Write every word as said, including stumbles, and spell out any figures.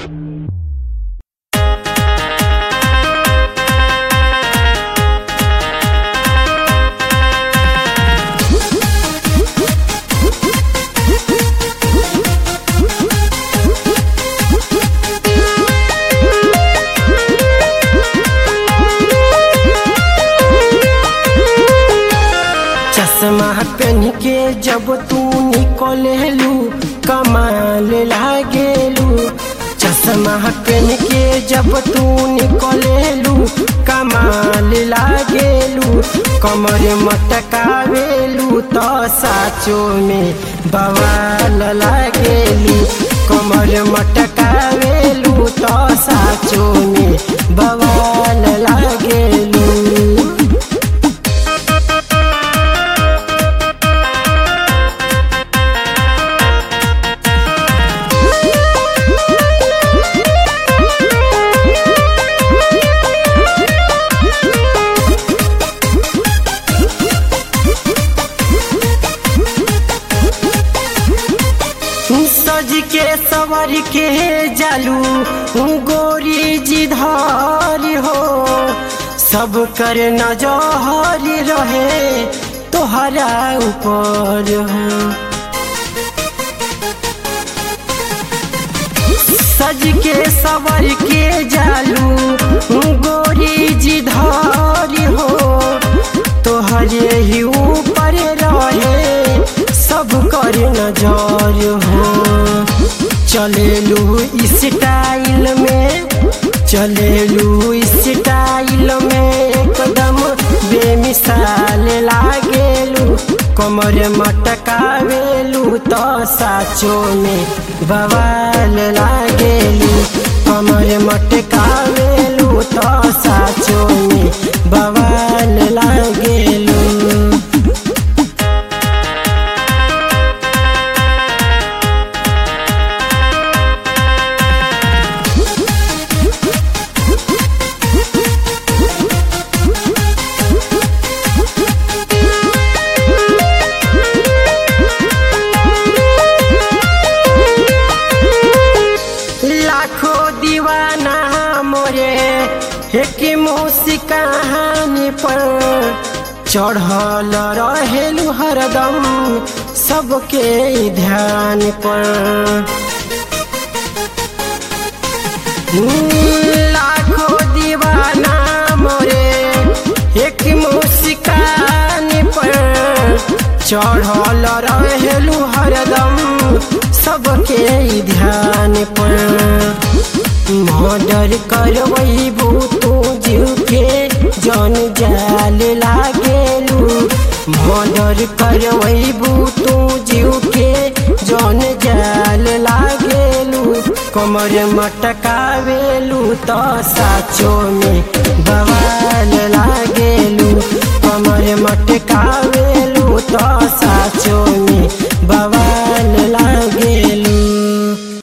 चश्मा पहन के जब तू निकलेलू कमाल लागेलू। चश्मा पहन के जब तू निकलेलू कमाल लागेलू। कमर मटकावेलू तो साचो में बवाल लागेलू। कमर मटकावेलू तो साचो में बवाल लागेलू। सज के सवर के जालू गोरी जी धारी हो। सब कर नजर रहे तोहरा ऊपर हो। सज के सवर के जालू गोरी जी धारी हो। तोहरे ही ऊपर रहे सब कर नजर हो। चलेलू स्टाइल में चलेलू स्टाइल में एकदम बेमिसाल लागेलू। कमर मटकावेलू तो साचो में बवाल लागेलू। कमर मटकावेलू तो साचो में बवाल लागेलू। दीवाना मोरे एक मौसी कहानी पर चढ़ल रहेलू हरदम सबके ध्यान पर। लाखों दीवाना मोरे एक मौसी कहानी पर चढ़ल रहेलू हरदम सबके ध्यान पर। मर्डर करवैबू तू जीव के जान जाल लागेलू। मर्डर करवैबू तू जीव के जान जाल लागेलू। कमर मटकावेलू तो साचो में बवाल लागेलू। कमर मटकावे